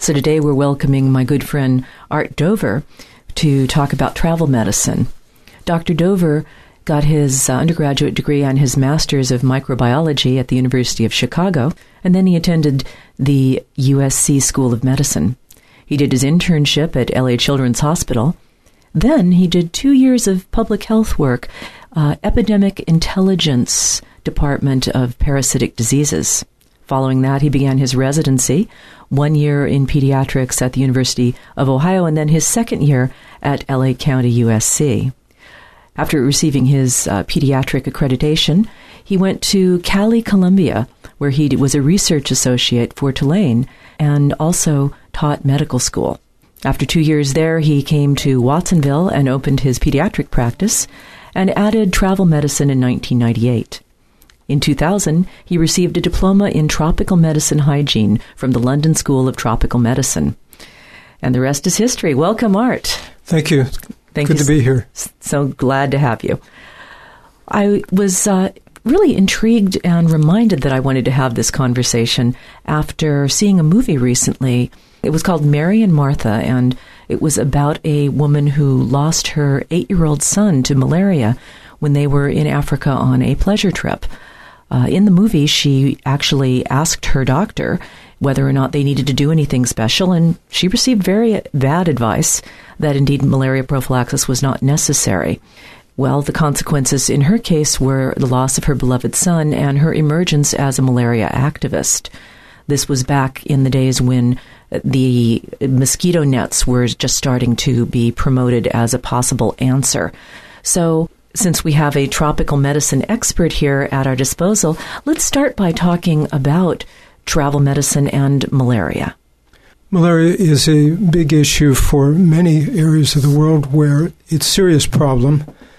So today we're welcoming my good friend Art Dover to talk about travel medicine. Dr. Dover got his undergraduate degree and his master's of microbiology at the University of Chicago, and then he attended the USC School of Medicine. He did his internship at LA Children's Hospital. Then he did 2 years of public health work, Epidemic Intelligence Department of Parasitic Diseases. Following that, he began his residency, 1 year in pediatrics at the University of Ohio, and then his second year at LA County USC. After receiving his pediatric accreditation, he went to Cali, Colombia, where he was a research associate for Tulane and also taught medical school. After 2 years there, he came to Watsonville and opened his pediatric practice and added travel medicine in 1998. In 2000, he received a diploma in tropical medicine hygiene from the London School of Tropical Medicine. And the rest is history. Welcome, Art. Thank you. Good to be here. So glad to have you. I was really intrigued and reminded that I wanted to have this conversation after seeing a movie recently. It was called Mary and Martha, and it was about a woman who lost her 8-year-old son to malaria when they were in Africa on a pleasure trip. In the movie, she actually asked her doctor whether or not they needed to do anything special, and she received very bad advice that indeed malaria prophylaxis was not necessary. Well, the consequences in her case were the loss of her beloved son and her emergence as a malaria activist. This was back in the days when the mosquito nets were just starting to be promoted as a possible answer. So, since we have a tropical medicine expert here at our disposal, let's start by talking about travel medicine and malaria. Malaria is a big issue for many areas of the world where it's a serious problem.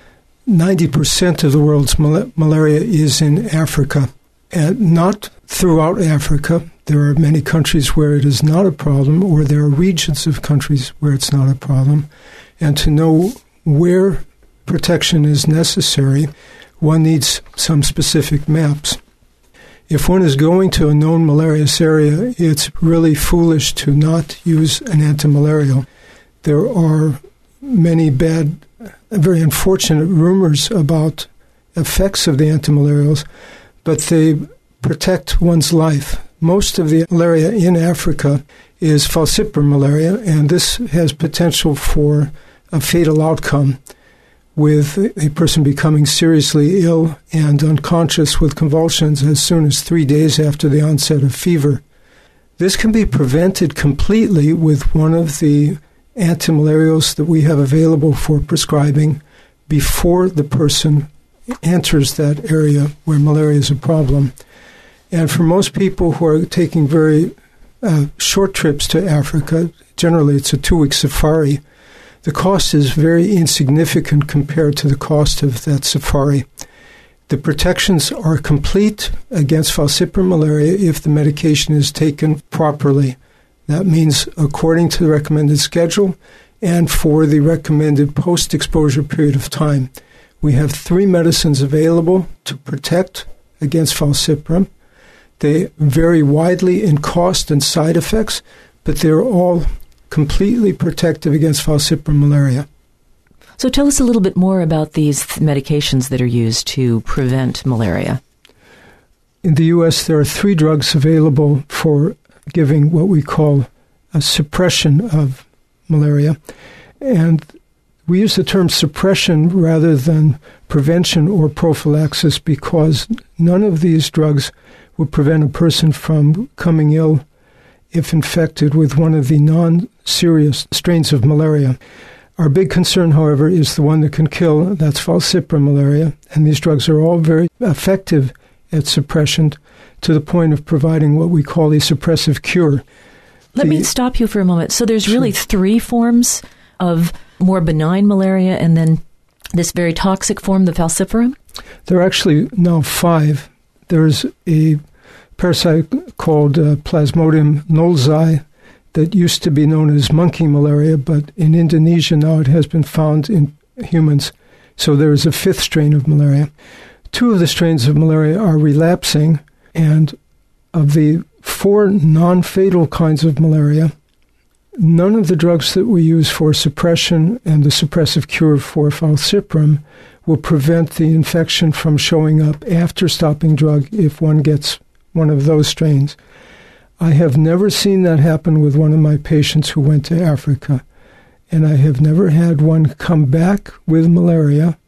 90% of the world's malaria is in Africa, and not throughout Africa. There are many countries where it is not a problem, or there are regions of countries where it's not a problem. And to know where protection is necessary, one needs some specific maps. If one is going to a known malarious area, it's really foolish to not use an antimalarial. There are many bad, very unfortunate rumors about effects of the antimalarials, but they protect one's life. Most of the malaria in Africa is falciparum malaria, and this has potential for a fatal outcome, with a person becoming seriously ill and unconscious with convulsions as soon as 3 days after the onset of fever. This can be prevented completely with one of the antimalarials that we have available for prescribing before the person enters that area where malaria is a problem. And for most people who are taking very short trips to Africa, generally it's a 2-week safari, the cost is very insignificant compared to the cost of that safari. The protections are complete against falciparum malaria if the medication is taken properly. That means according to the recommended schedule and for the recommended post-exposure period of time. We have 3 medicines available to protect against falciparum. They vary widely in cost and side effects, but they're all completely protective against falciparum malaria. So tell us a little bit more about these medications that are used to prevent malaria. In the U.S., there are 3 drugs available for giving what we call a suppression of malaria. And we use the term suppression rather than prevention or prophylaxis because none of these drugs will prevent a person from becoming ill if infected with one of the non-serious strains of malaria. Our big concern, however, is the one that can kill, that's falciparum malaria, and these drugs are all very effective at suppression to the point of providing what we call a suppressive cure. Let me stop you for a moment. So there's really 3 forms of more benign malaria and then this very toxic form, the falciparum? There are actually now 5. There's a parasite called Plasmodium knowlesi that used to be known as monkey malaria, but in Indonesia now it has been found in humans. So there is a 5th strain of malaria. 2 of the strains of malaria are relapsing, and of the 4 non-fatal kinds of malaria, none of the drugs that we use for suppression and the suppressive cure for falciparum will prevent the infection from showing up after stopping drug if one gets one of those strains. I have never seen that happen with one of my patients who went to Africa, and I have never had one come back with malaria,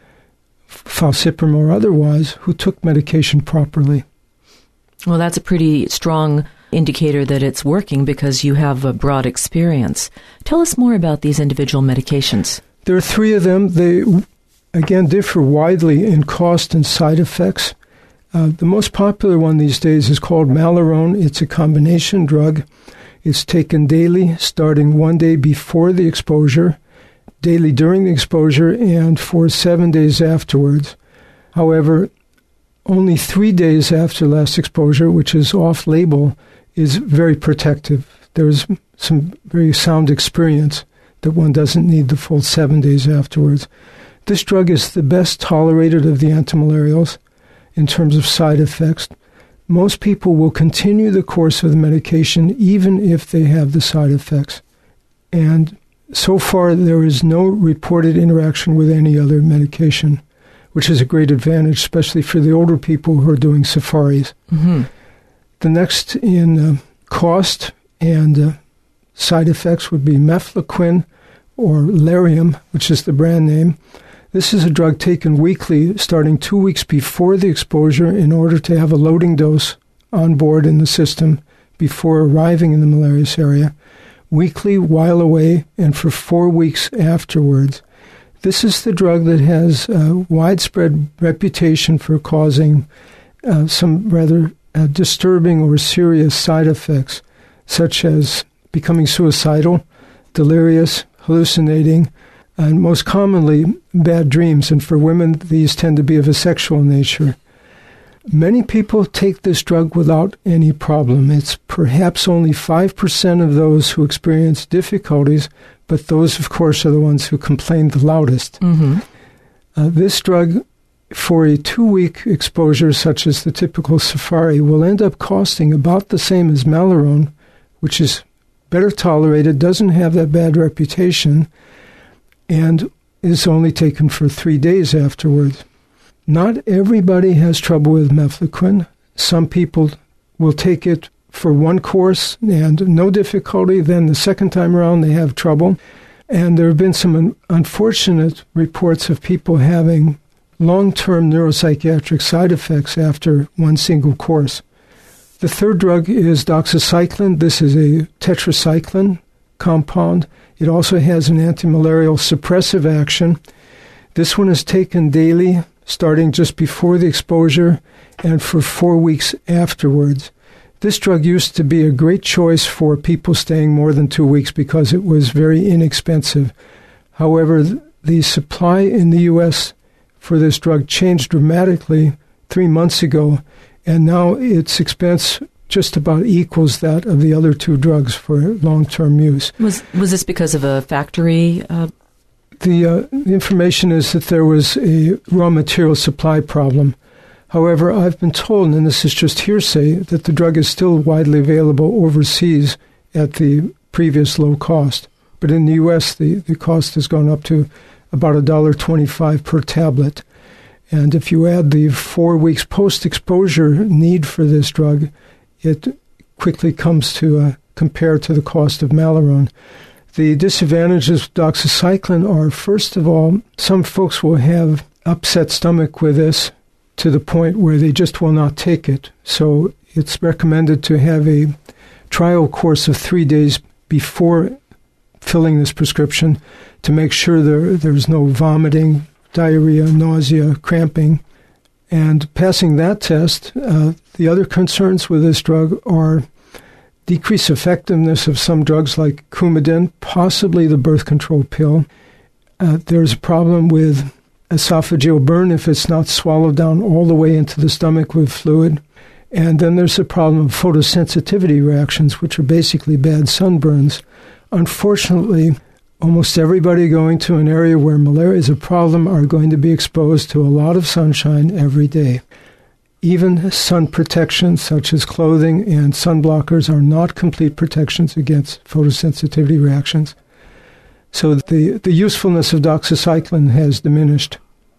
falciparum or otherwise, who took medication properly. Well, that's a pretty strong indicator that it's working because you have a broad experience. Tell us more about these individual medications. There are 3 of them. They, again, differ widely in cost and side effects. The most popular one these days is called Malarone. It's a combination drug. It's taken daily, starting 1 day before the exposure, daily during the exposure, and for 7 days afterwards. However, only 3 days after last exposure, which is off-label, is very protective. There's some very sound experience that one doesn't need the full 7 days afterwards. This drug is the best tolerated of the antimalarials in terms of side effects. Most people will continue the course of the medication even if they have the side effects. And so far, there is no reported interaction with any other medication, which is a great advantage, especially for the older people who are doing safaris. Mm-hmm. The next in cost and side effects would be Mefloquine or Lariam, which is the brand name. This is a drug taken weekly, starting 2 weeks before the exposure in order to have a loading dose on board in the system before arriving in the malarious area, weekly while away, and for 4 weeks afterwards. This is the drug that has a widespread reputation for causing some rather disturbing or serious side effects, such as becoming suicidal, delirious, hallucinating, and most commonly bad dreams. And for women, these tend to be of a sexual nature. Many people take this drug without any problem. It's perhaps only 5% of those who experience difficulties, but those, of course, are the ones who complain the loudest. Mm-hmm. This drug, for a 2-week exposure, such as the typical safari, will end up costing about the same as Malarone, which is better tolerated, doesn't have that bad reputation, and is only taken for 3 days afterwards. Not everybody has trouble with Mefloquine. Some people will take it for one course and no difficulty. Then the second time around, they have trouble. And there have been some unfortunate reports of people having long-term neuropsychiatric side effects after one single course. The third drug is doxycycline. This is a tetracycline compound. It also has an antimalarial suppressive action. This one is taken daily, starting just before the exposure and for 4 weeks afterwards. This drug used to be a great choice for people staying more than 2 weeks because it was very inexpensive. However, the supply in the U.S. for this drug changed dramatically 3 months ago, and now its expense just about equals that of the other 2 drugs for long-term use. Was this because of a factory? The information is that there was a raw material supply problem. However, I've been told, and this is just hearsay, that the drug is still widely available overseas at the previous low cost. But in the U.S., the cost has gone up to about $1.25 per tablet. And if you add the 4 weeks post-exposure need for this drug, it quickly comes to compare to the cost of Malarone. The disadvantages of doxycycline are, first of all, some folks will have upset stomach with this to the point where they just will not take it. So it's recommended to have a trial course of 3 days before filling this prescription to make sure there's no vomiting, diarrhea, nausea, cramping. And passing that test, the other concerns with this drug are decreased effectiveness of some drugs like Coumadin, possibly the birth control pill. There's a problem with esophageal burn if it's not swallowed down all the way into the stomach with fluid. And then there's a problem of photosensitivity reactions, which are basically bad sunburns. Unfortunately, almost everybody going to an area where malaria is a problem are going to be exposed to a lot of sunshine every day. Even sun protection, such as clothing and sun blockers, are not complete protections against photosensitivity reactions. So the usefulness of doxycycline has diminished.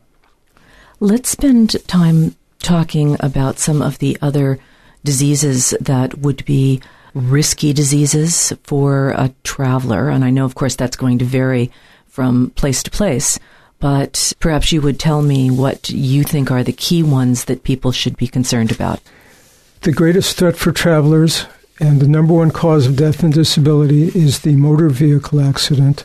Let's spend time talking about some of the other diseases that would be risky diseases for a traveler. And I know, of course, that's going to vary from place to place. But perhaps you would tell me what you think are the key ones that people should be concerned about. The greatest threat for travelers and the number one cause of death and disability is the motor vehicle accident.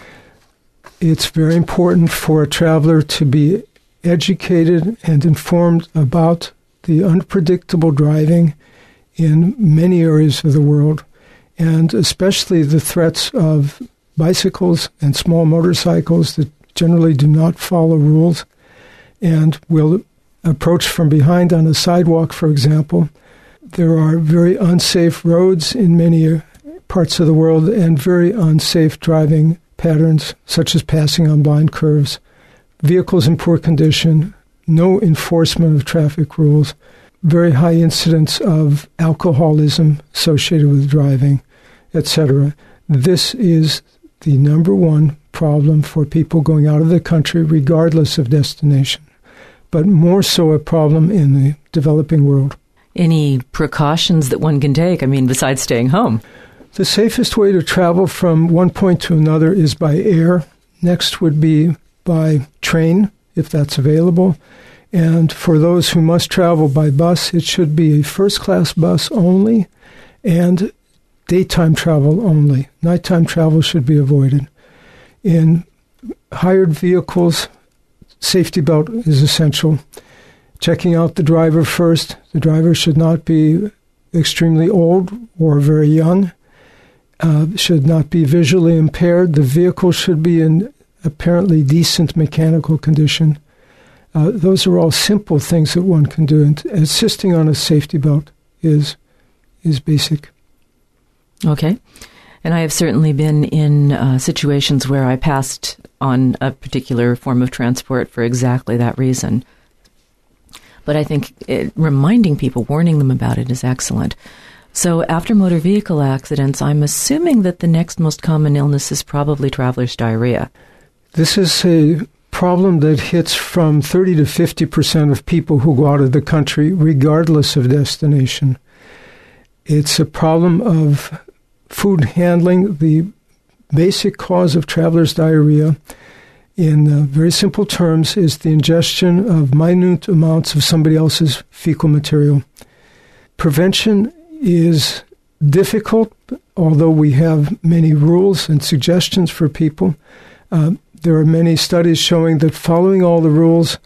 It's very important for a traveler to be educated and informed about the unpredictable driving in many areas of the world, and especially the threats of bicycles and small motorcycles that generally do not follow rules and will approach from behind on a sidewalk, for example. There are very unsafe roads in many parts of the world and very unsafe driving patterns, such as passing on blind curves, vehicles in poor condition, no enforcement of traffic rules, very high incidence of alcoholism associated with driving, etc. This is the number one problem for people going out of the country, regardless of destination, but more so a problem in the developing world. Any precautions that one can take, besides staying home? The safest way to travel from one point to another is by air. Next would be by train, if that's available. And for those who must travel by bus, it should be a first-class bus only and daytime travel only. Nighttime travel should be avoided. In hired vehicles, safety belt is essential. Checking out the driver first. The driver should not be extremely old or very young, should not be visually impaired. The vehicle should be in apparently decent mechanical condition. Those are all simple things that one can do, and assisting on a safety belt is basic. Okay. And I have certainly been in situations where I passed on a particular form of transport for exactly that reason. But I think reminding people, warning them about it is excellent. So after motor vehicle accidents, I'm assuming that the next most common illness is probably traveler's diarrhea. This is a problem that hits from 30 to 50% of people who go out of the country, regardless of destination. It's a problem of food handling. The basic cause of traveler's diarrhea, in very simple terms, is the ingestion of minute amounts of somebody else's fecal material. Prevention is difficult, although we have many rules and suggestions for people. There are many studies showing that following all the rules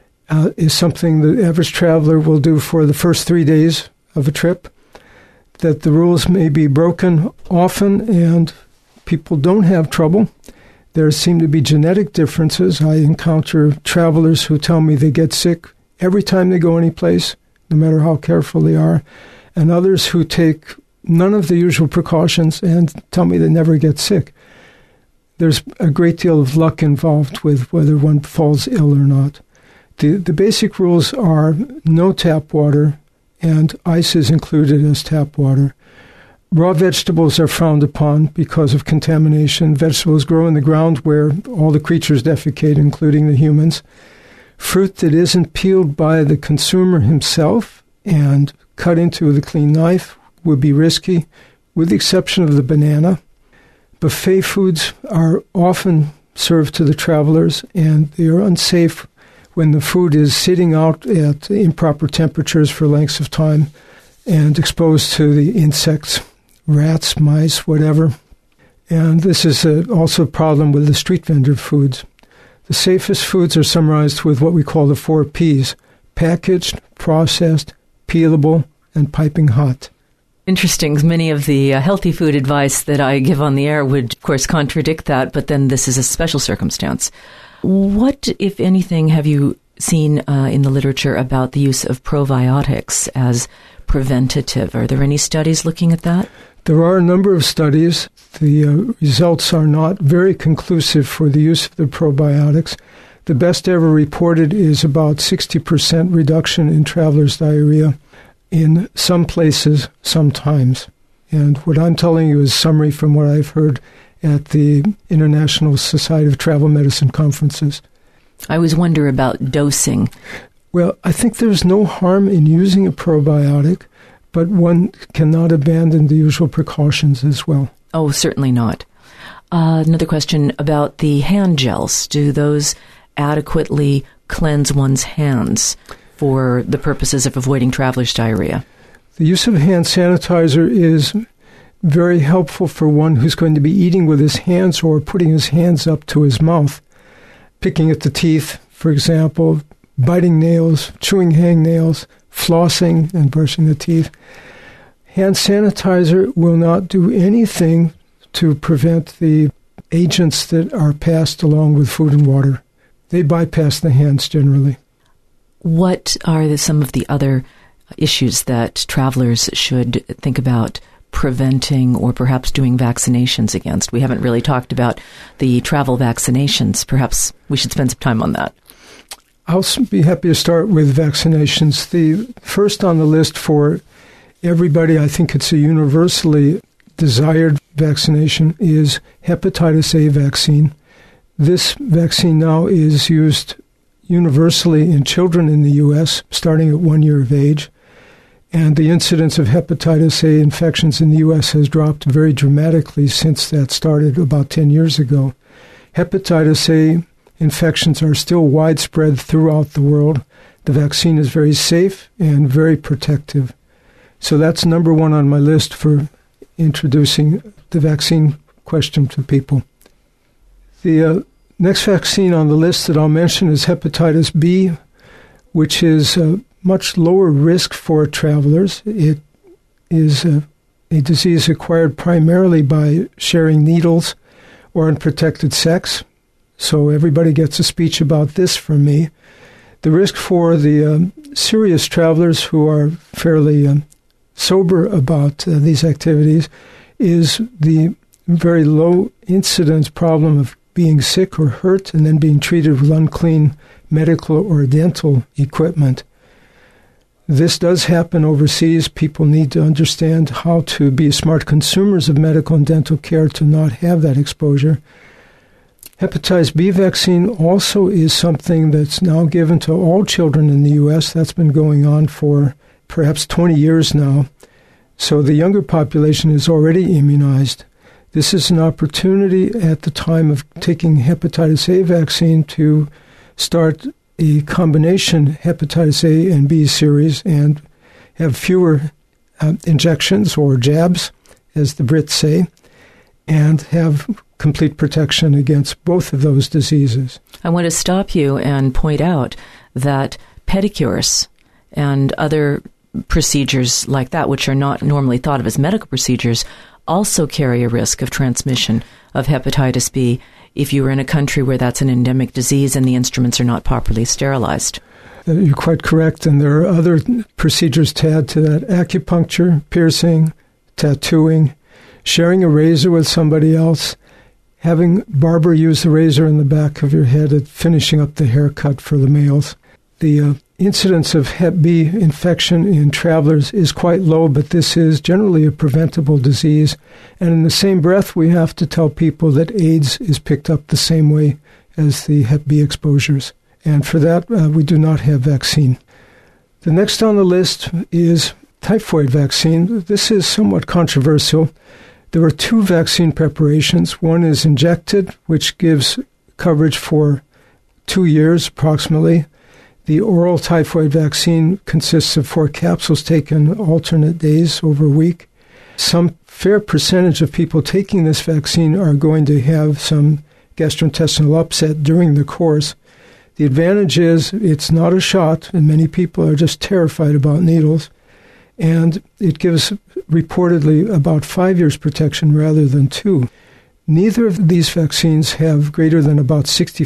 is something the average traveler will do for the first 3 days of a trip, that the rules may be broken often and people don't have trouble. There seem to be genetic differences. I encounter travelers who tell me they get sick every time they go anyplace, no matter how careful they are, and others who take none of the usual precautions and tell me they never get sick. There's a great deal of luck involved with whether one falls ill or not. The basic rules are no tap water, and ice is included as tap water. Raw vegetables are frowned upon because of contamination. Vegetables grow in the ground where all the creatures defecate, including the humans. Fruit that isn't peeled by the consumer himself and cut into with a clean knife would be risky, with the exception of the banana. Buffet foods are often served to the travelers, and they are unsafe when the food is sitting out at improper temperatures for lengths of time and exposed to the insects, rats, mice, whatever. And this is also a problem with the street vendor foods. The safest foods are summarized with what we call the 4 Ps: packaged, processed, peelable, and piping hot. Interesting. Many of the healthy food advice that I give on the air would, of course, contradict that, but then this is a special circumstance. What, if anything, have you seen in the literature about the use of probiotics as preventative? Are there any studies looking at that? There are a number of studies. The results are not very conclusive for the use of the probiotics. The best ever reported is about 60% reduction in travelers' diarrhea in some places, sometimes. And what I'm telling you is summary from what I've heard at the International Society of Travel Medicine conferences. I always wonder about dosing. Well, I think there's no harm in using a probiotic, but one cannot abandon the usual precautions as well. Oh, certainly not. Another question about the hand gels. Do those adequately cleanse one's hands for the purposes of avoiding traveler's diarrhea? The use of hand sanitizer is very helpful for one who's going to be eating with his hands or putting his hands up to his mouth, picking at the teeth, for example, biting nails, chewing hangnails, flossing and brushing the teeth. Hand sanitizer will not do anything to prevent the agents that are passed along with food and water. They bypass the hands generally. What are some of the other issues that travelers should think about preventing or perhaps doing vaccinations against? We haven't really talked about the travel vaccinations. Perhaps we should spend some time on that. I'll be happy to start with vaccinations. The first on the list for everybody, I think it's a universally desired vaccination, is hepatitis A vaccine. This vaccine now is used universally in children in the U.S., starting at 1 year of age. And the incidence of hepatitis A infections in the U.S. has dropped very dramatically since that started about 10 years ago. Hepatitis A infections are still widespread throughout the world. The vaccine is very safe and very protective. So that's number one on my list for introducing the vaccine question to people. The next vaccine on the list that I'll mention is hepatitis B, which is a much lower risk for travelers. It is a disease acquired primarily by sharing needles or unprotected sex. So everybody gets a speech about this from me. The risk for the serious travelers who are fairly sober about these activities is the very low incidence problem of being sick or hurt and then being treated with unclean medical or dental equipment. This does happen overseas. People need to understand how to be smart consumers of medical and dental care to not have that exposure. Hepatitis B vaccine also is something that's now given to all children in the U.S. That's been going on for perhaps 20 years now. So the younger population is already immunized. This is an opportunity at the time of taking hepatitis A vaccine to start a combination hepatitis A and B series and have fewer injections or jabs, as the Brits say, and have complete protection against both of those diseases. I want to stop you and point out that pedicures and other procedures like that, which are not normally thought of as medical procedures, also carry a risk of transmission of hepatitis B if you are in a country where that's an endemic disease and the instruments are not properly sterilized. You're quite correct, and there are other procedures to add to that: acupuncture, piercing, tattooing, sharing a razor with somebody else, having barber use the razor in the back of your head at finishing up the haircut for the males. The incidence of Hep B infection in travelers is quite low, but this is generally a preventable disease. And in the same breath, we have to tell people that AIDS is picked up the same way as the Hep B exposures. And for that, we do not have vaccine. The next on the list is typhoid vaccine. This is somewhat controversial. There are two vaccine preparations. One is injected, which gives coverage for 2 years approximately. The oral typhoid vaccine consists of 4 capsules taken alternate days over a week. Some fair percentage of people taking this vaccine are going to have some gastrointestinal upset during the course. The advantage is it's not a shot, and many people are just terrified about needles. And it gives reportedly about 5 years protection rather than 2. Neither of these vaccines have greater than about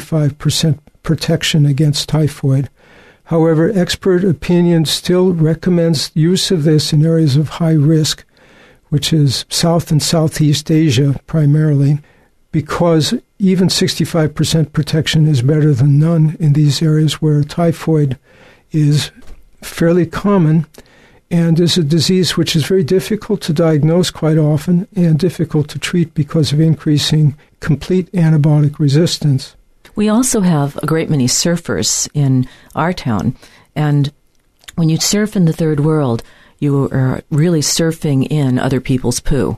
65% protection against typhoid. However, expert opinion still recommends use of this in areas of high risk, which is South and Southeast Asia primarily, because even 65% protection is better than none in these areas where typhoid is fairly common and is a disease which is very difficult to diagnose quite often and difficult to treat because of increasing complete antibiotic resistance. We also have a great many surfers in our town, and when you surf in the third world, you are really surfing in other people's poo.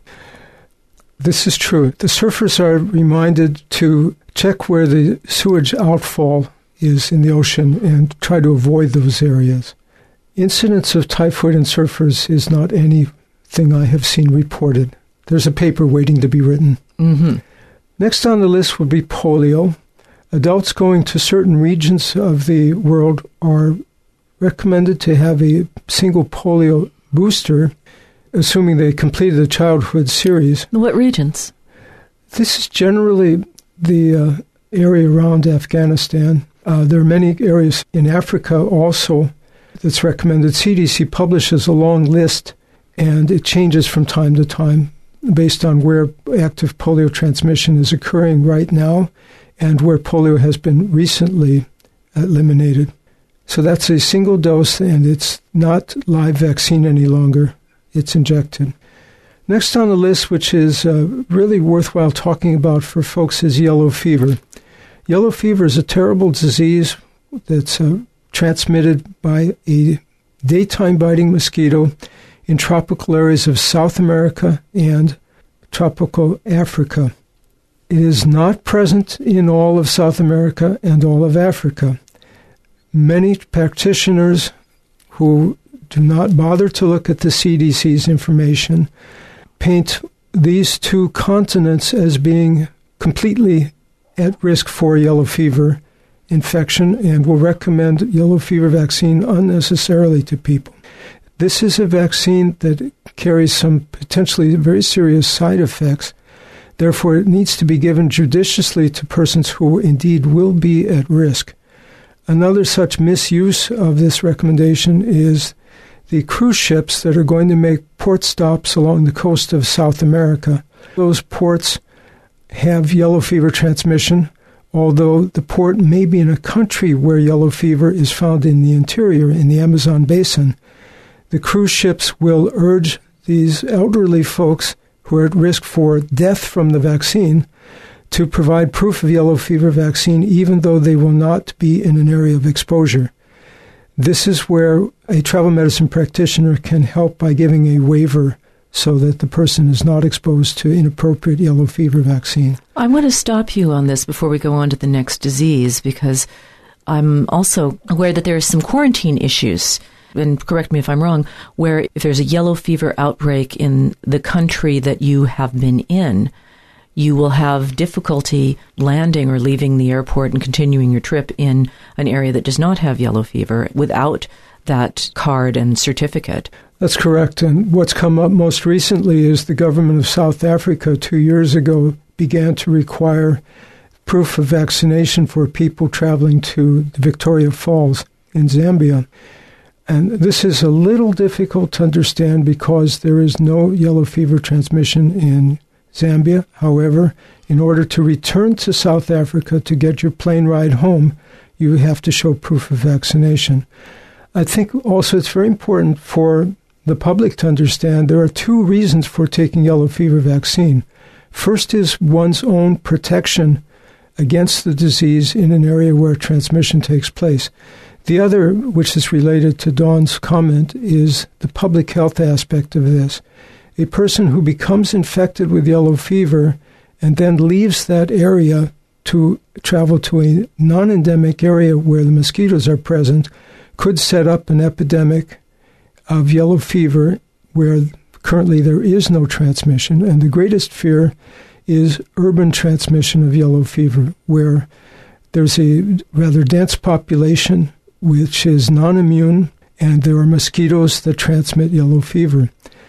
This is true. The surfers are reminded to check where the sewage outfall is in the ocean and try to avoid those areas. Incidence of typhoid in surfers is not anything I have seen reported. There's a paper waiting to be written. Mm-hmm. Next on the list would be polio. Adults going to certain regions of the world are recommended to have a single polio booster, assuming they completed the childhood series. What regions? This is generally the area around Afghanistan. There are many areas in Africa also that's recommended. CDC publishes a long list, and it changes from time to time based on where active polio transmission is occurring right now and where polio has been recently eliminated. So that's a single dose, and it's not live vaccine any longer. It's injected. Next on the list, which is really worthwhile talking about for folks, is yellow fever. Yellow fever is a terrible disease that's transmitted by a daytime biting mosquito in tropical areas of South America and tropical Africa. It is not present in all of South America and all of Africa. Many practitioners who do not bother to look at the CDC's information paint these two continents as being completely at risk for yellow fever infection and will recommend yellow fever vaccine unnecessarily to people. This is a vaccine that carries some potentially very serious side effects. Therefore, it needs to be given judiciously to persons who indeed will be at risk. Another such misuse of this recommendation is the cruise ships that are going to make port stops along the coast of South America. Those ports have yellow fever transmission, although the port may be in a country where yellow fever is found in the interior, in the Amazon basin. The cruise ships will urge these elderly folks who are at risk for death from the vaccine to provide proof of yellow fever vaccine, even though they will not be in an area of exposure. This is where a travel medicine practitioner can help by giving a waiver so that the person is not exposed to inappropriate yellow fever vaccine. I want to stop you on this before we go on to the next disease, because I'm also aware that there are some quarantine issues, and correct me if I'm wrong, where if there's a yellow fever outbreak in the country that you have been in, you will have difficulty landing or leaving the airport and continuing your trip in an area that does not have yellow fever without that card and certificate. That's correct. And what's come up most recently is the government of South Africa 2 years ago began to require proof of vaccination for people traveling to the Victoria Falls in Zambia. And this is a little difficult to understand because there is no yellow fever transmission in Zambia. However, in order to return to South Africa to get your plane ride home, you have to show proof of vaccination. I think also it's very important for the public to understand there are two reasons for taking yellow fever vaccine. First is one's own protection against the disease in an area where transmission takes place. The other, which is related to Dawn's comment, is the public health aspect of this. A person who becomes infected with yellow fever and then leaves that area to travel to a non-endemic area where the mosquitoes are present could set up an epidemic of yellow fever where currently there is no transmission. And the greatest fear is urban transmission of yellow fever, where there's a rather dense population which is non-immune, and there are mosquitoes that transmit yellow fever.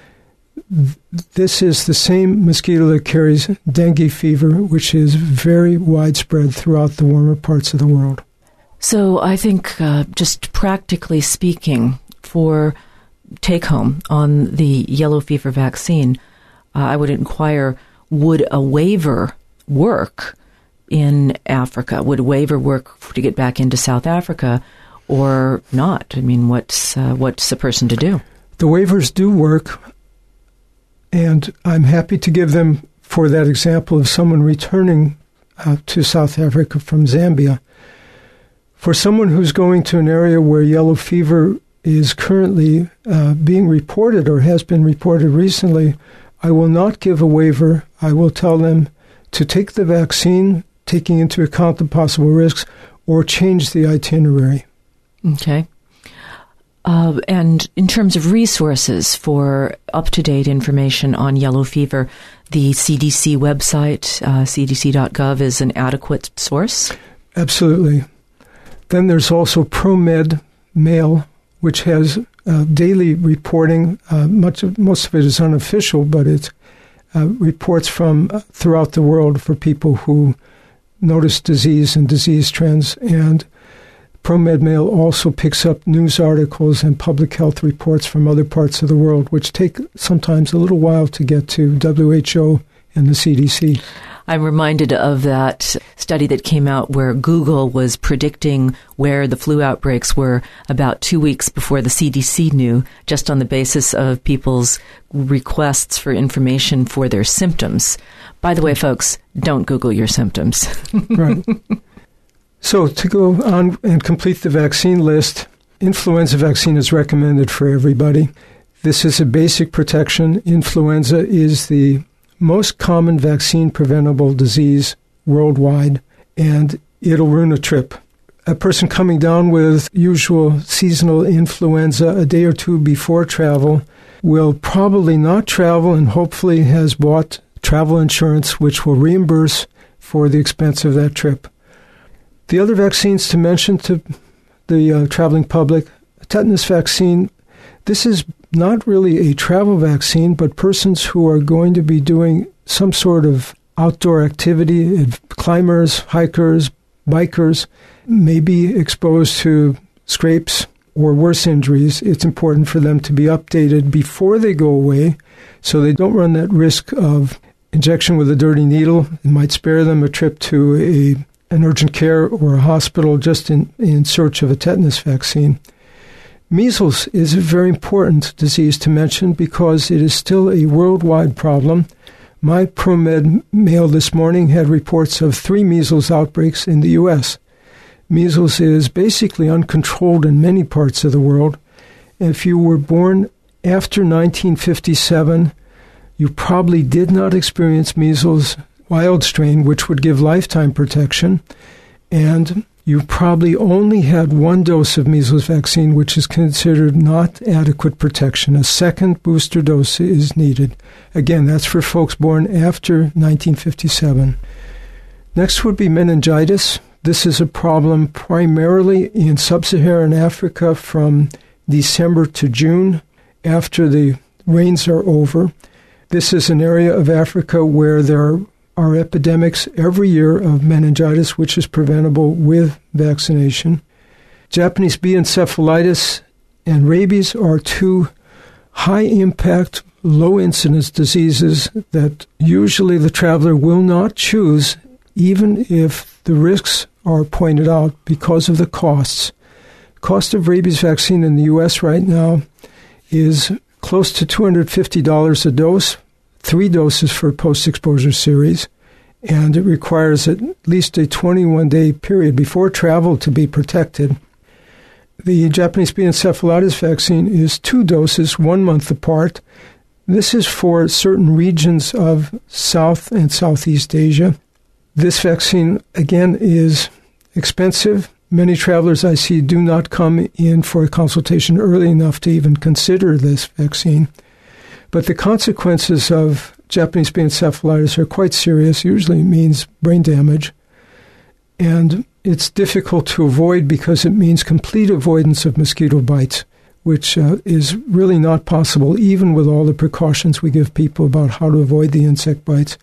This is the same mosquito that carries dengue fever, which is very widespread throughout the warmer parts of the world. So I think just practically speaking, for take-home on the yellow fever vaccine, I would inquire, would a waiver work in Africa? Would a waiver work to get back into South Africa or not? I mean, what's a person to do? The waivers do work, and I'm happy to give them for that example of someone returning to South Africa from Zambia. For someone who's going to an area where yellow fever is currently being reported or has been reported recently, I will not give a waiver. I will tell them to take the vaccine, taking into account the possible risks, or change the itinerary. Okay. And in terms of resources for up-to-date information on yellow fever, the CDC website, cdc.gov, is an adequate source? Absolutely. Then there's also ProMed Mail, which has daily reporting. Most of it is unofficial, but it reports from throughout the world for people who notice disease and disease trends. And ProMed Mail also picks up news articles and public health reports from other parts of the world, which take sometimes a little while to get to WHO and the CDC. I'm reminded of that study that came out where Google was predicting where the flu outbreaks were about 2 weeks before the CDC knew, just on the basis of people's requests for information for their symptoms. By the way, folks, don't Google your symptoms. Right. So to go on and complete the vaccine list, influenza vaccine is recommended for everybody. This is a basic protection. Influenza is the most common vaccine-preventable disease worldwide, and it'll ruin a trip. A person coming down with usual seasonal influenza a day or two before travel will probably not travel and hopefully has bought travel insurance, which will reimburse for the expense of that trip. The other vaccines to mention to the traveling public, tetanus vaccine, this is not really a travel vaccine, but persons who are going to be doing some sort of outdoor activity, climbers, hikers, bikers, may be exposed to scrapes or worse injuries. It's important for them to be updated before they go away so they don't run that risk of injection with a dirty needle. It might spare them a trip to an urgent care or a hospital just in search of a tetanus vaccine. Measles is a very important disease to mention because it is still a worldwide problem. My ProMed mail this morning had reports of 3 measles outbreaks in the U.S. Measles is basically uncontrolled in many parts of the world. If you were born after 1957, you probably did not experience measles wild strain, which would give lifetime protection, and you probably only had 1 dose of measles vaccine, which is considered not adequate protection. A second booster dose is needed. Again, that's for folks born after 1957. Next would be meningitis. This is a problem primarily in sub-Saharan Africa from December to June after the rains are over. This is an area of Africa where there are epidemics every year of meningitis, which is preventable with vaccination. Japanese bee encephalitis and rabies are 2 high-impact, low-incidence diseases that usually the traveler will not choose, even if the risks are pointed out because of the costs. Cost of rabies vaccine in the U.S. right now is close to $250 a dose, 3 doses for a post-exposure series, and it requires at least a 21-day period before travel to be protected. The Japanese bee encephalitis vaccine is 2 doses, 1 month apart. This is for certain regions of South and Southeast Asia. This vaccine, again, is expensive. Many travelers I see do not come in for a consultation early enough to even consider this vaccine. But the consequences of Japanese bee encephalitis are quite serious. Usually it means brain damage. And it's difficult to avoid because it means complete avoidance of mosquito bites, which is really not possible even with all the precautions we give people about how to avoid the insect bites.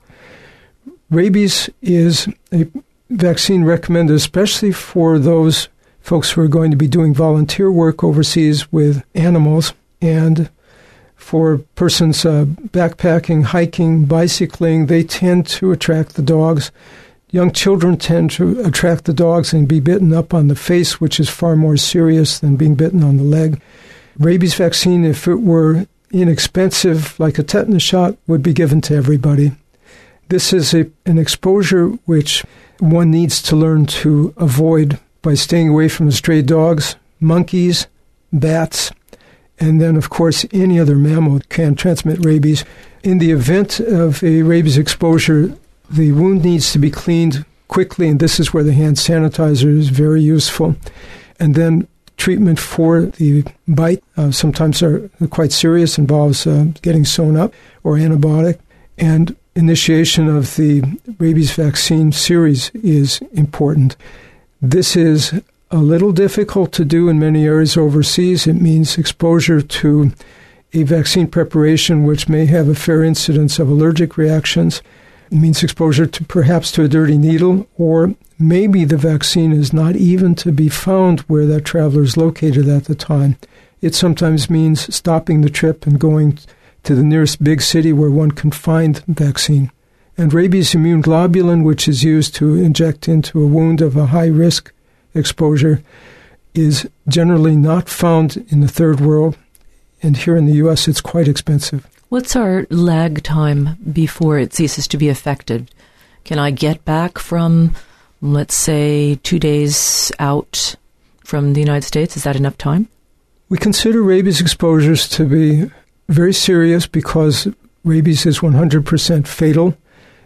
Rabies is a vaccine recommended especially for those folks who are going to be doing volunteer work overseas with animals, and for persons backpacking, hiking, bicycling, they tend to attract the dogs. Young children tend to attract the dogs and be bitten up on the face, which is far more serious than being bitten on the leg. Rabies vaccine, if it were inexpensive, like a tetanus shot, would be given to everybody. This is an exposure which one needs to learn to avoid by staying away from the stray dogs, monkeys, bats, and then, of course, any other mammal can transmit rabies. In the event of a rabies exposure, the wound needs to be cleaned quickly, and this is where the hand sanitizer is very useful. And then treatment for the bite sometimes are quite serious, involves getting sewn up or antibiotic. And initiation of the rabies vaccine series is important. This is a little difficult to do in many areas overseas. It means exposure to a vaccine preparation which may have a fair incidence of allergic reactions. It means exposure to perhaps to a dirty needle, or maybe the vaccine is not even to be found where that traveler is located at the time. It sometimes means stopping the trip and going to the nearest big city where one can find vaccine. And rabies immune globulin, which is used to inject into a wound of a high-risk exposure, is generally not found in the third world. And here in the U.S., it's quite expensive. What's our lag time before it ceases to be effective? Can I get back from, let's say, 2 days out from the United States? Is that enough time? We consider rabies exposures to be very serious because rabies is 100% fatal.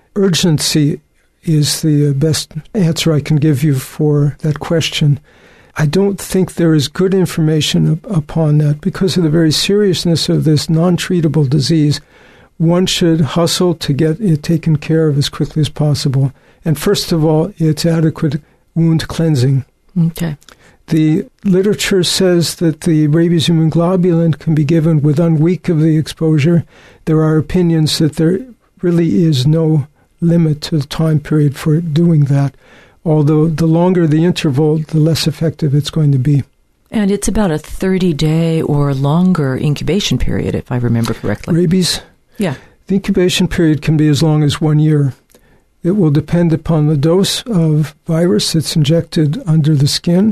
Urgency is the best answer I can give you for that question. I don't think there is good information upon that because of the very seriousness of this non-treatable disease. One should hustle to get it taken care of as quickly as possible. And first of all, it's adequate wound cleansing. Okay. The literature says that the rabies immune globulin can be given within a week of the exposure. There are opinions that there really is no limit to the time period for doing that, although the longer the interval, the less effective it's going to be. And it's about a 30-day or longer incubation period, if I remember correctly. Rabies? Yeah. The incubation period can be as long as 1 year. It will depend upon the dose of virus that's injected under the skin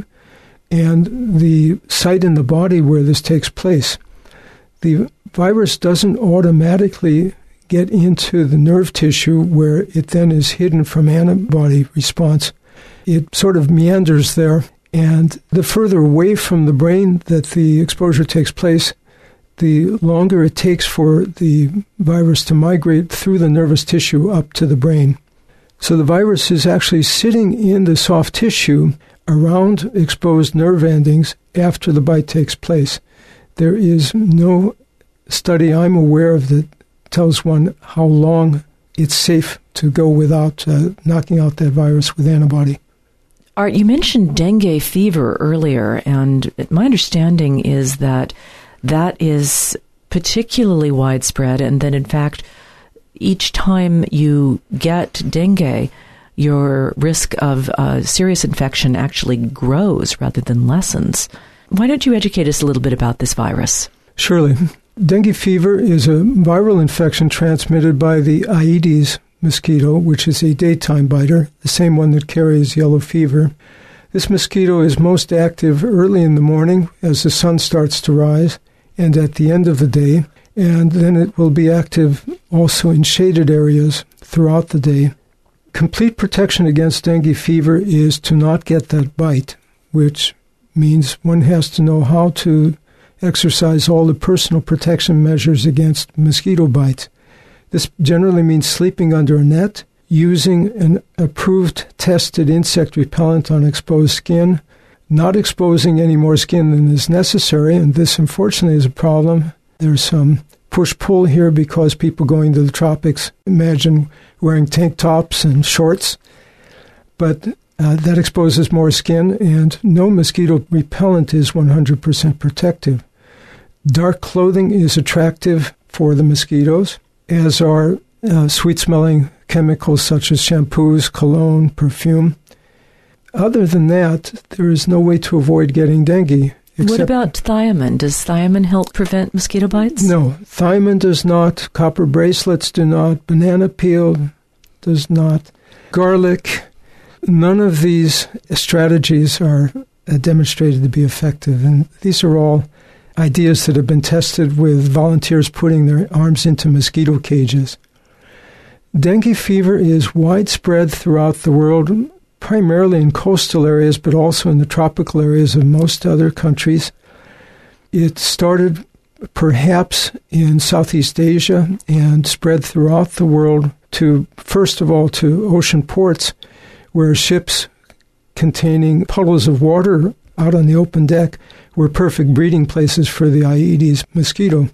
and the site in the body where this takes place. The virus doesn't automatically get into the nerve tissue where it then is hidden from antibody response. It sort of meanders there, and the further away from the brain that the exposure takes place, the longer it takes for the virus to migrate through the nervous tissue up to the brain. So the virus is actually sitting in the soft tissue around exposed nerve endings after the bite takes place. There is no study I'm aware of that tells one how long it's safe to go without knocking out that virus with antibody. Art, you mentioned dengue fever earlier, and my understanding is that that is particularly widespread, and that, in fact, each time you get dengue, your risk of serious infection actually grows rather than lessens. Why don't you educate us a little bit about this virus? Surely. Dengue fever is a viral infection transmitted by the Aedes mosquito, which is a daytime biter, the same one that carries yellow fever. This mosquito is most active early in the morning as the sun starts to rise and at the end of the day, and then it will be active also in shaded areas throughout the day. Complete protection against dengue fever is to not get that bite, which means one has to know how to exercise all the personal protection measures against mosquito bites. This generally means sleeping under a net, using an approved tested insect repellent on exposed skin, not exposing any more skin than is necessary, and this unfortunately is a problem. There's some push-pull here because people going to the tropics imagine wearing tank tops and shorts, but that exposes more skin, and no mosquito repellent is 100% protective. Dark clothing is attractive for the mosquitoes, as are sweet-smelling chemicals such as shampoos, cologne, perfume. Other than that, there is no way to avoid getting dengue. What about thiamine? Does thiamine help prevent mosquito bites? No, thiamine does not. Copper bracelets do not. Banana peel does not. Garlic, none of these strategies are demonstrated to be effective. And these are all ideas that have been tested with volunteers putting their arms into mosquito cages. Dengue fever is widespread throughout the world, primarily in coastal areas, but also in the tropical areas of most other countries. It started perhaps in Southeast Asia and spread throughout the world to, first of all, to ocean ports, where ships containing puddles of water out on the open deck were perfect breeding places for the Aedes mosquito.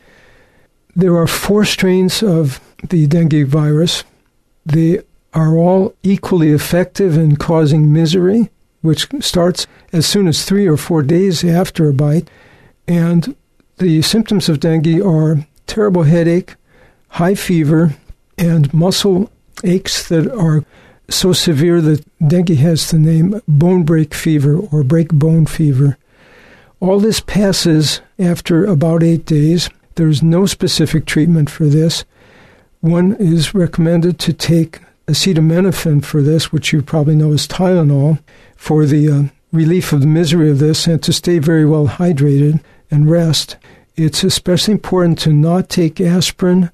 There are 4 strains of the dengue virus. They are all equally effective in causing misery, which starts as soon as 3 or 4 days after a bite. And the symptoms of dengue are terrible headache, high fever, and muscle aches that are so severe that dengue has the name bone break fever or break bone fever. All this passes after about 8 days. There's no specific treatment for this. One is recommended to take acetaminophen for this, which you probably know as Tylenol, for the relief of the misery of this, and to stay very well hydrated and rest. It's especially important to not take aspirin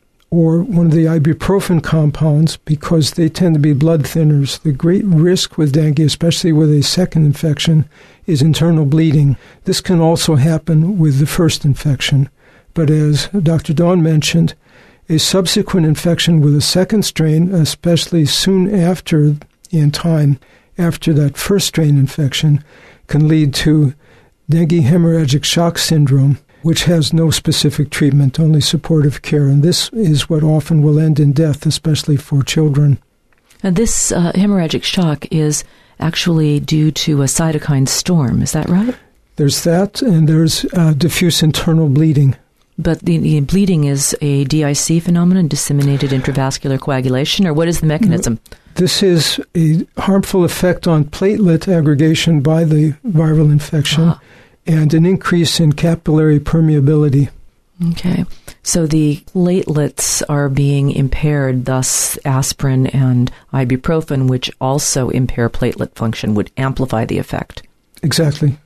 or one of the ibuprofen compounds because they tend to be blood thinners. The great risk with dengue, especially with a second infection, is internal bleeding. This can also happen with the first infection. But as Dr. Dawn mentioned, a subsequent infection with a second strain, especially soon after in time after that first strain infection, can lead to dengue hemorrhagic shock syndrome, which has no specific treatment, only supportive care. And this is what often will end in death, especially for children. And this hemorrhagic shock is actually due to a cytokine storm. Is that right? There's that, and there's diffuse internal bleeding. But the bleeding is a DIC phenomenon, disseminated intravascular coagulation, or what is the mechanism? This is a harmful effect on platelet aggregation by the viral infection and an increase in capillary permeability. Okay. So the platelets are being impaired, thus aspirin and ibuprofen, which also impair platelet function, would amplify the effect. Exactly.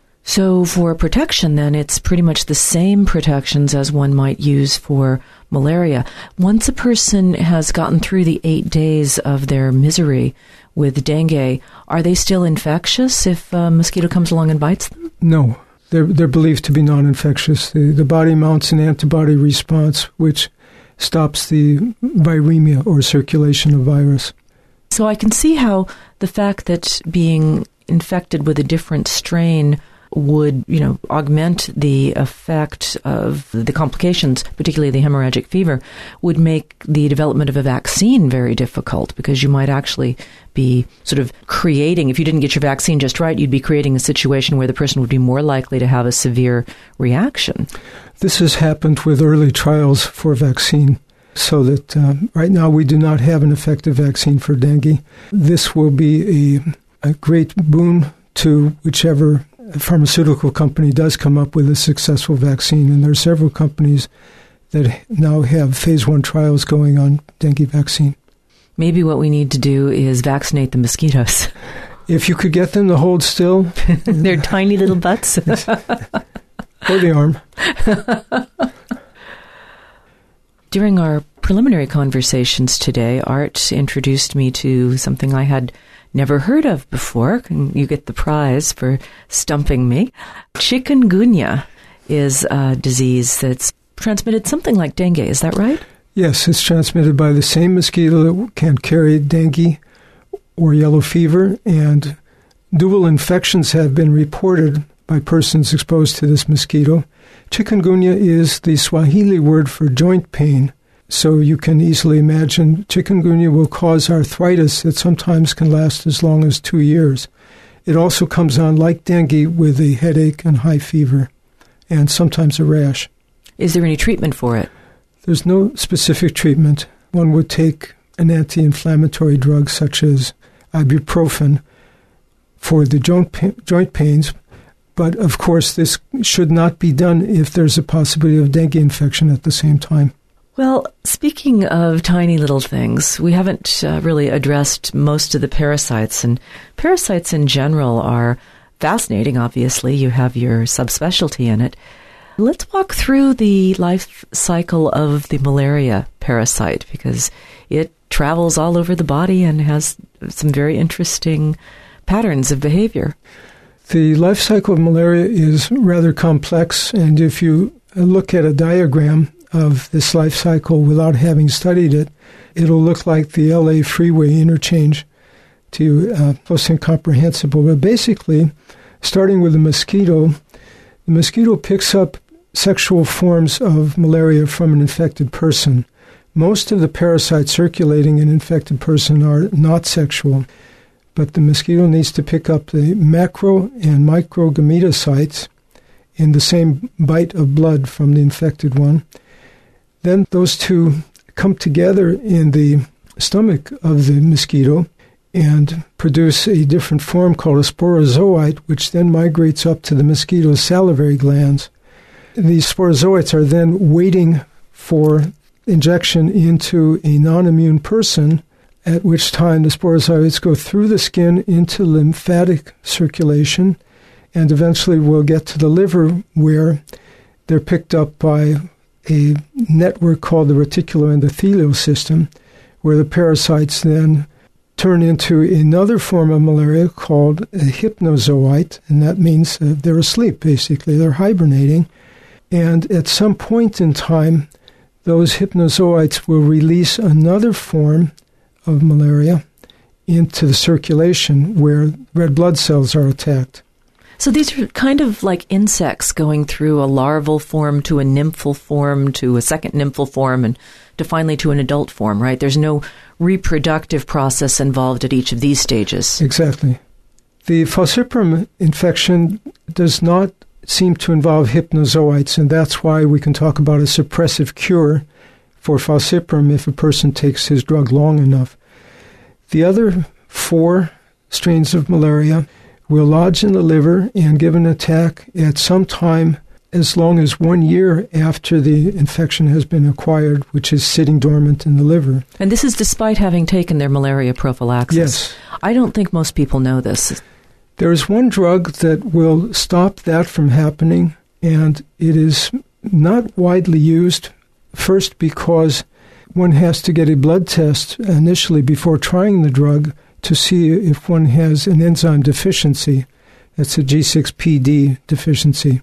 So for protection, then, it's pretty much the same protections as one might use for malaria. Once a person has gotten through the 8 days of their misery with dengue, are they still infectious if a mosquito comes along and bites them? No. They're believed to be non-infectious. The body mounts an antibody response, which stops the viremia or circulation of virus. So I can see how the fact that being infected with a different strain would, augment the effect of the complications, particularly the hemorrhagic fever, would make the development of a vaccine very difficult because you might actually be sort of creating, if you didn't get your vaccine just right, you'd be creating a situation where the person would be more likely to have a severe reaction. This has happened with early trials for vaccine, so that right now we do not have an effective vaccine for dengue. This will be a great boon to whichever pharmaceutical company does come up with a successful vaccine, and there are several companies that now have phase 1 trials going on dengue vaccine. Maybe what we need to do is vaccinate the mosquitoes. If you could get them to hold still. Their tiny little butts. Or the arm. During our preliminary conversations today, Art introduced me to something I had never heard of before. You get the prize for stumping me. Chikungunya is a disease that's transmitted something like dengue. Is that right? Yes, it's transmitted by the same mosquito that can carry dengue or yellow fever, and dual infections have been reported by persons exposed to this mosquito. Chikungunya is the Swahili word for joint pain. So you can easily imagine chikungunya will cause arthritis that sometimes can last as long as 2 years. It also comes on like dengue with a headache and high fever, and sometimes a rash. Is there any treatment for it? There's no specific treatment. One would take an anti-inflammatory drug such as ibuprofen for the joint pains, but of course this should not be done if there's a possibility of dengue infection at the same time. Well, speaking of tiny little things, we haven't really addressed most of the parasites, and parasites in general are fascinating, obviously. You have your subspecialty in it. Let's walk through the life cycle of the malaria parasite, because it travels all over the body and has some very interesting patterns of behavior. The life cycle of malaria is rather complex, and if you look at a diagram of this life cycle without having studied it, it'll look like the LA freeway interchange to close and incomprehensible. But basically, starting with the mosquito picks up sexual forms of malaria from an infected person. Most of the parasites circulating in an infected person are not sexual, but the mosquito needs to pick up the macro and micro gametocytes in the same bite of blood from the infected one. Then those two come together in the stomach of the mosquito and produce a different form called a sporozoite, which then migrates up to the mosquito's salivary glands. These sporozoites are then waiting for injection into a non-immune person, at which time the sporozoites go through the skin into lymphatic circulation and eventually will get to the liver, where they're picked up by a network called the reticuloendothelial system, where the parasites then turn into another form of malaria called a hypnozoite, and that means they're asleep, basically. They're hibernating. And at some point in time, those hypnozoites will release another form of malaria into the circulation where red blood cells are attacked. So these are kind of like insects going through a larval form to a nymphal form to a second nymphal form and to finally to an adult form, right? There's no reproductive process involved at each of these stages. Exactly. The falciparum infection does not seem to involve hypnozoites, and that's why we can talk about a suppressive cure for falciparum if a person takes his drug long enough. The other 4 strains of malaria will lodge in the liver and give an attack at some time as long as 1 year after the infection has been acquired, which is sitting dormant in the liver. And this is despite having taken their malaria prophylaxis. Yes. I don't think most people know this. There is one drug that will stop that from happening, and it is not widely used, first because one has to get a blood test initially before trying the drug to see if one has an enzyme deficiency. That's a G6PD deficiency.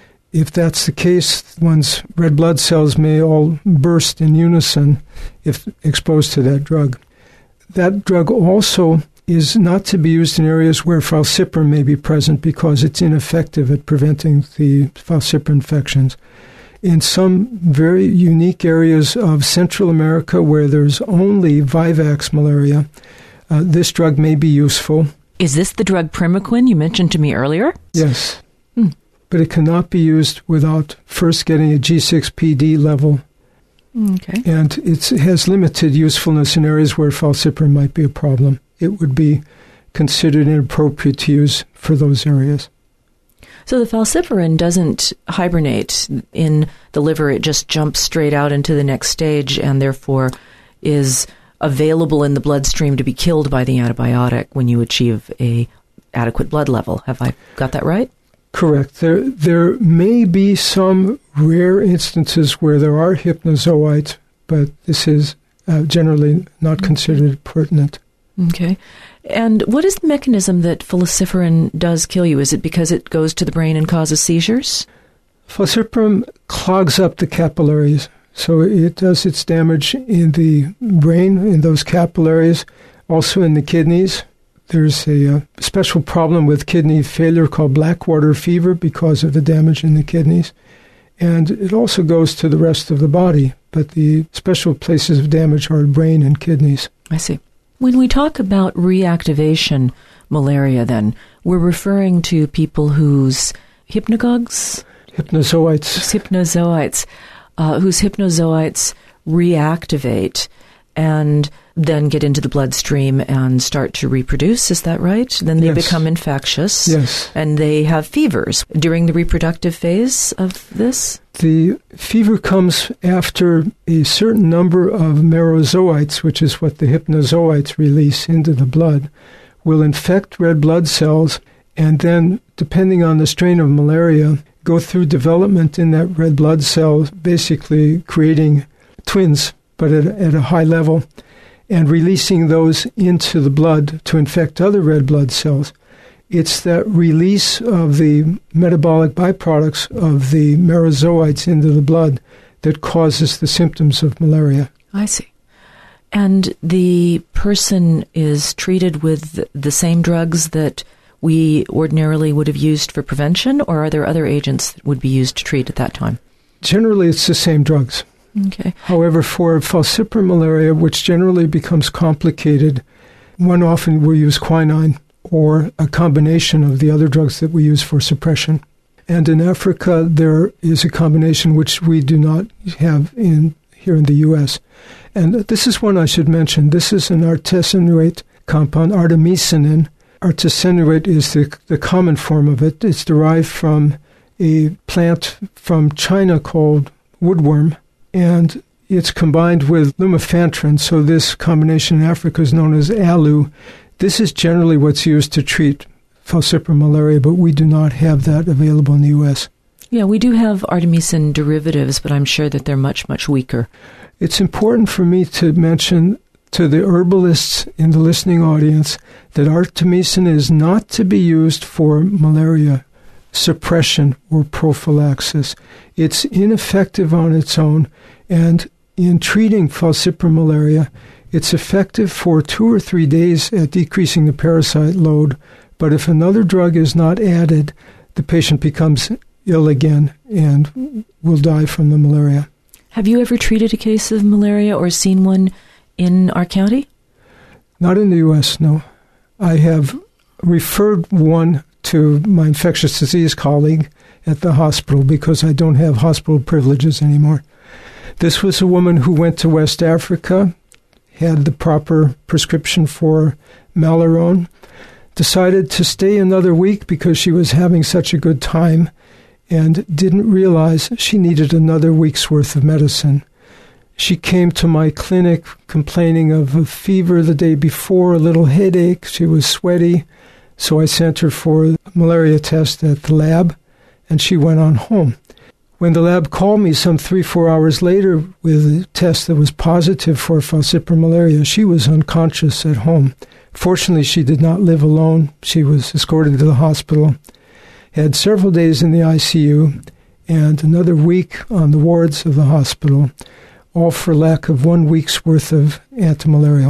If that's the case, one's red blood cells may all burst in unison if exposed to that drug. That drug also is not to be used in areas where falciparum may be present because it's ineffective at preventing the falciparum infections. In some very unique areas of Central America where there's only vivax malaria, this drug may be useful. Is this the drug Primaquine you mentioned to me earlier? Yes. But it cannot be used without first getting a G6PD level. Okay. And it has limited usefulness in areas where falciparum might be a problem. It would be considered inappropriate to use for those areas. So the falciparum doesn't hibernate in the liver. It just jumps straight out into the next stage and therefore is available in the bloodstream to be killed by the antibiotic when you achieve a adequate blood level. Have I got that right? Correct. There may be some rare instances where there are hypnozoites, but this is generally not considered pertinent. Okay. And what is the mechanism that falciparum does kill you? Is it because it goes to the brain and causes seizures? Falciparum clogs up the capillaries, so it does its damage in the brain, in those capillaries, also in the kidneys. There's a special problem with kidney failure called blackwater fever because of the damage in the kidneys. And it also goes to the rest of the body, but the special places of damage are brain and kidneys. I see. When we talk about reactivation malaria, then, we're referring to people whose hypnagogues? Hypnozoites. Whose hypnozoites reactivate. And then get into the bloodstream and start to reproduce. Is that right? Then they become infectious. Yes. And they have fevers during the reproductive phase of this? The fever comes after a certain number of merozoites, which is what the hypnozoites release into the blood, will infect red blood cells, and then, depending on the strain of malaria, go through development in that red blood cell, basically creating twins, but at a high level, and releasing those into the blood to infect other red blood cells. It's that release of the metabolic byproducts of the merozoites into the blood that causes the symptoms of malaria. I see. And the person is treated with the same drugs that we ordinarily would have used for prevention, or are there other agents that would be used to treat at that time? Generally, it's the same drugs. Okay. However, for falciparum malaria, which generally becomes complicated, one often will use quinine or a combination of the other drugs that we use for suppression. And in Africa, there is a combination which we do not have here in the U.S. And this is one I should mention. This is an artesunate compound, artemisinin. Artesunate is the common form of it. It's derived from a plant from China called woodworm, and it's combined with lumefantrine, so this combination in Africa is known as ALU. This is generally what's used to treat falciparum malaria, but we do not have that available in the U.S. Yeah, we do have artemisinin derivatives, but I'm sure that they're much, much weaker. It's important for me to mention to the herbalists in the listening audience that artemisinin is not to be used for malaria suppression or prophylaxis. It's ineffective on its own, and in treating falciparum malaria, it's effective for 2 or 3 days at decreasing the parasite load, but if another drug is not added, the patient becomes ill again and will die from the malaria. Have you ever treated a case of malaria or seen one in our county? Not in the U.S., no. I have referred one to my infectious disease colleague at the hospital because I don't have hospital privileges anymore. This was a woman who went to West Africa, had the proper prescription for Malarone, decided to stay another week because she was having such a good time, and didn't realize she needed another week's worth of medicine. She came to my clinic complaining of a fever the day before, a little headache. She was sweaty, so I sent her for a malaria test at the lab, and she went on home. When the lab called me some 3-4 hours later with a test that was positive for falciparum malaria, she was unconscious at home. Fortunately, she did not live alone. She was escorted to the hospital, had several days in the ICU, and another week on the wards of the hospital, all for lack of 1 week's worth of antimalarial.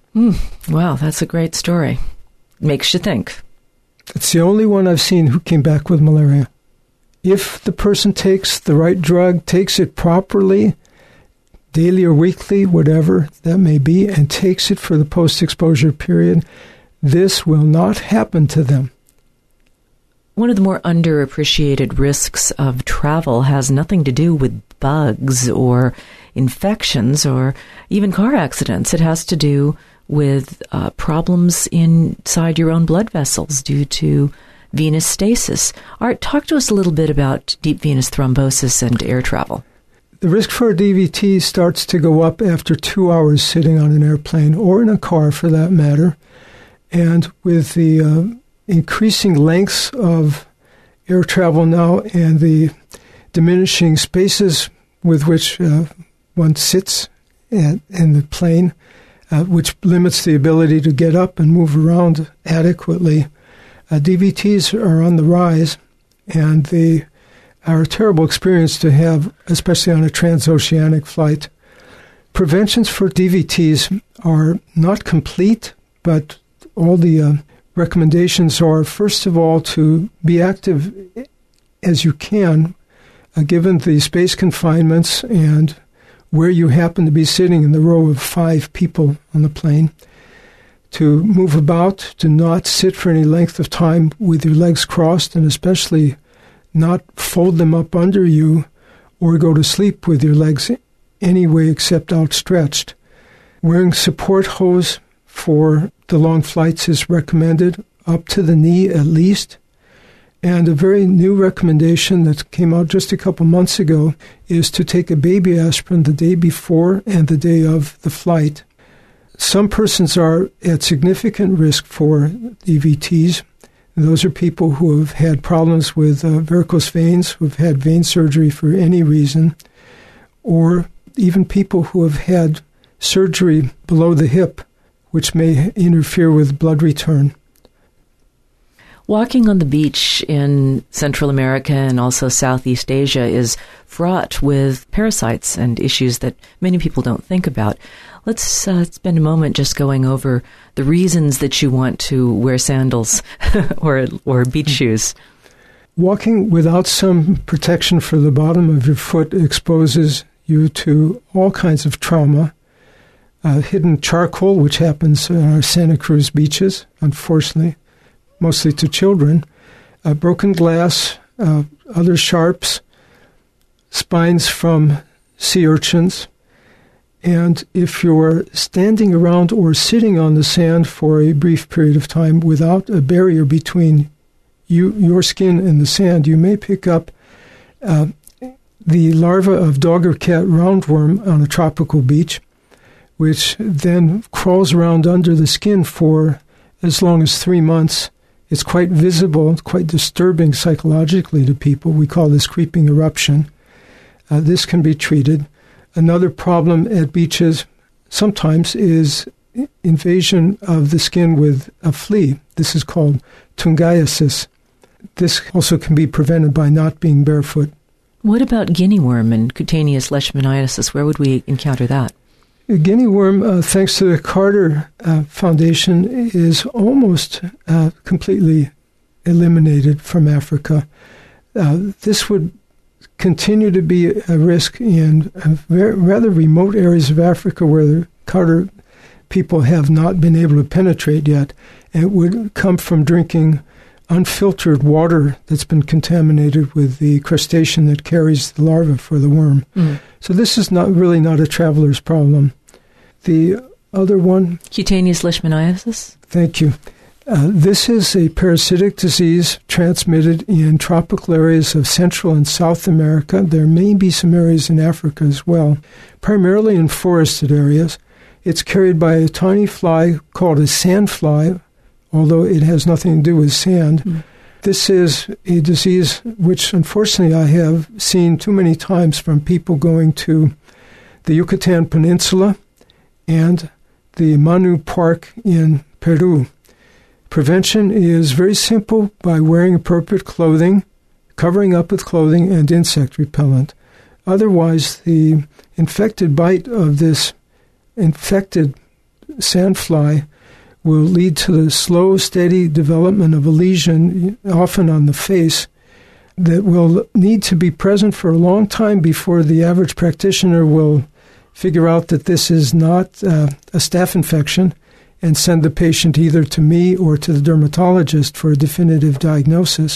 Wow, that's a great story. Makes you think. It's the only one I've seen who came back with malaria. If the person takes the right drug, takes it properly, daily or weekly, whatever that may be, and takes it for the post-exposure period, this will not happen to them. One of the more underappreciated risks of travel has nothing to do with bugs or infections or even car accidents. It has to do with problems inside your own blood vessels due to venous stasis. Art, talk to us a little bit about deep venous thrombosis and air travel. The risk for a DVT starts to go up after 2 hours sitting on an airplane or in a car for that matter. And with the increasing lengths of air travel now and the diminishing spaces with which one sits in the plane, which limits the ability to get up and move around adequately, DVTs are on the rise, and they are a terrible experience to have, especially on a transoceanic flight. Preventions for DVTs are not complete, but all the recommendations are, first of all, to be active as you can, given the space confinements and where you happen to be sitting in the row of 5 people on the plane. To move about, to not sit for any length of time with your legs crossed, and especially not fold them up under you or go to sleep with your legs any way except outstretched. Wearing support hose for the long flights is recommended, up to the knee at least. And a very new recommendation that came out just a couple months ago is to take a baby aspirin the day before and the day of the flight. Some persons are at significant risk for DVTs. Those are people who have had problems with varicose veins, who have had vein surgery for any reason, or even people who have had surgery below the hip, which may interfere with blood return. Walking on the beach in Central America and also Southeast Asia is fraught with parasites and issues that many people don't think about. Let's spend a moment just going over the reasons that you want to wear sandals or beach shoes. Walking without some protection for the bottom of your foot exposes you to all kinds of trauma. Hidden charcoal, which happens on our Santa Cruz beaches, unfortunately, mostly to children, broken glass, other sharps, spines from sea urchins. And if you're standing around or sitting on the sand for a brief period of time without a barrier between your skin and the sand, you may pick up the larva of dog or cat roundworm on a tropical beach, which then crawls around under the skin for as long as 3 months. It's quite visible, quite disturbing psychologically to people. We call this creeping eruption. This can be treated. Another problem at beaches sometimes is invasion of the skin with a flea. This is called tungiasis. This also can be prevented by not being barefoot. What about guinea worm and cutaneous leishmaniasis? Where would we encounter that? Guinea worm, thanks to the Carter Foundation, is almost completely eliminated from Africa. This would continue to be a risk in rather remote areas of Africa where the Carter people have not been able to penetrate yet. And it would come from drinking unfiltered water that's been contaminated with the crustacean that carries the larva for the worm. So this is not a traveler's problem. The other one? Cutaneous leishmaniasis? Thank you. This is a parasitic disease transmitted in tropical areas of Central and South America. There may be some areas in Africa as well, primarily in forested areas. It's carried by a tiny fly called a sandfly, although it has nothing to do with sand. This is a disease which, unfortunately, I have seen too many times from people going to the Yucatan Peninsula and the Manu Park in Peru. Prevention is very simple by wearing appropriate clothing, covering up with clothing, and insect repellent. Otherwise, the infected bite of this infected sandfly will lead to the slow, steady development of a lesion, often on the face, that will need to be present for a long time before the average practitioner will figure out that this is not a staph infection and send the patient either to me or to the dermatologist for a definitive diagnosis.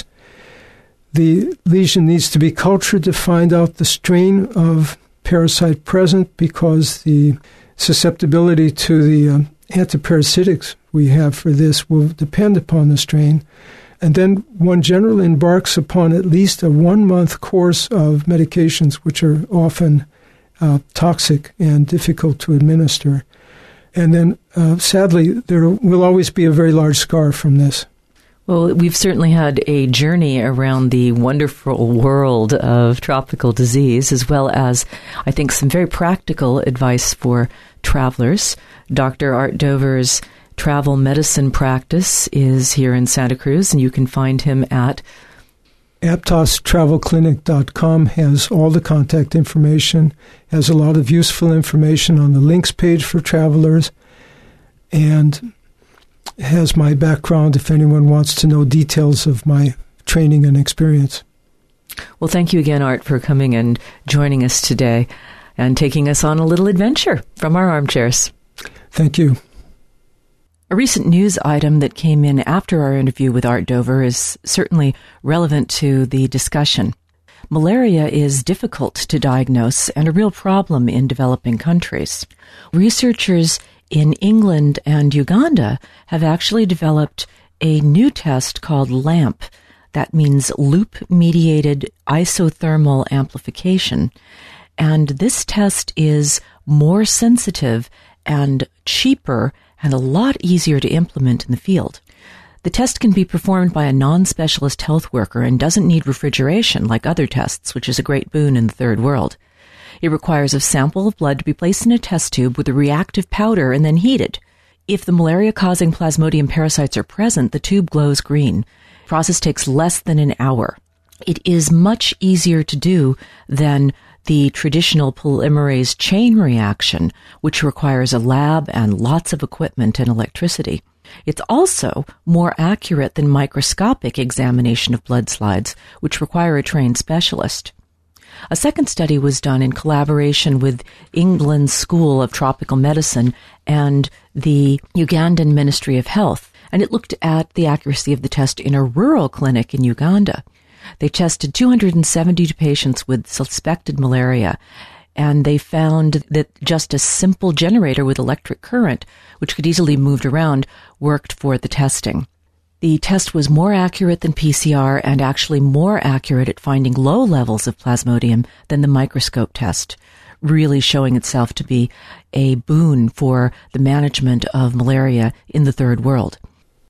The lesion needs to be cultured to find out the strain of parasite present, because the susceptibility to the antiparasitics we have for this will depend upon the strain. And then one generally embarks upon at least a 1-month course of medications, which are often toxic and difficult to administer. And then, sadly, there will always be a very large scar from this. Well, we've certainly had a journey around the wonderful world of tropical disease, as well as, I think, some very practical advice for travelers. Dr. Art Dover's travel medicine practice is here in Santa Cruz, and you can find him at AptosTravelClinic.com. Has all the contact information, has a lot of useful information on the links page for travelers, and has my background if anyone wants to know details of my training and experience. Well, thank you again, Art, for coming and joining us today and taking us on a little adventure from our armchairs. Thank you. A recent news item that came in after our interview with Art Dover is certainly relevant to the discussion. malaria is difficult to diagnose and a real problem in developing countries. Researchers in England and Uganda have actually developed a new test called LAMP. That means loop-mediated isothermal amplification. And this test is more sensitive and cheaper and a lot easier to implement in the field. The test can be performed by a non-specialist health worker and doesn't need refrigeration like other tests, which is a great boon in the third world. It requires a sample of blood to be placed in a test tube with a reactive powder and then heated. If the malaria-causing Plasmodium parasites are present, the tube glows green. The process takes less than an hour. It is much easier to do than the traditional polymerase chain reaction, which requires a lab and lots of equipment and electricity. It's also more accurate than microscopic examination of blood slides, which require a trained specialist. A second study was done in collaboration with England's School of Tropical Medicine and the Ugandan Ministry of Health, and it looked at the accuracy of the test in a rural clinic in Uganda. They tested 272 patients with suspected malaria, and they found that just a simple generator with electric current, which could easily be moved around, worked for the testing. The test was more accurate than PCR and actually more accurate at finding low levels of Plasmodium than the microscope test, really showing itself to be a boon for the management of malaria in the third world.